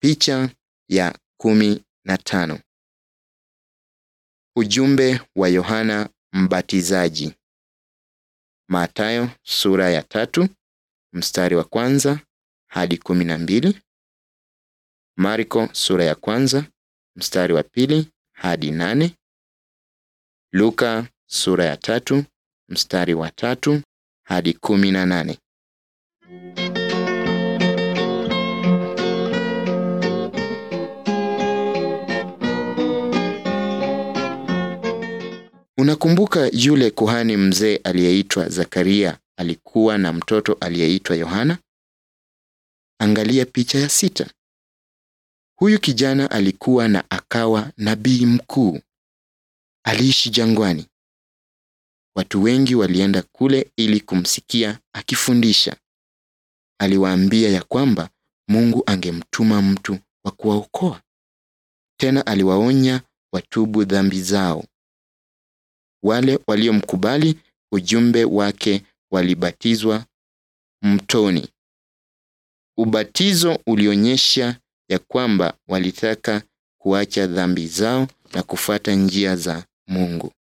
Picha ya 15. Ujumbe wa Yohana Mbatizaji. Mathayo sura ya 3 mstari wa 1 hadi 12. Marko sura ya 1 mstari wa 2 hadi 8. Luka sura ya 3 mstari wa 3 hadi 18. Unakumbuka yule kuhani mzee aliyeitwa Zakaria alikuwa na mtoto aliyeitwa Yohana? Angalia picha ya 6. Huyu kijana alikuwa na akawa nabii mkuu. Aliishi jangwani. Watu wengi walienda kule ili kumsikia akifundisha. Aliwaambia ya kwamba Mungu angemtuma mtu wa kuwaokoa. Tena aliwaonya watubu dhambi zao. Wale waliomkubali ujumbe wake walibatizwa mtoni. Ubatizo ulionyesha ya kwamba walitaka kuacha dhambi zao na kufuata njia za Mungu.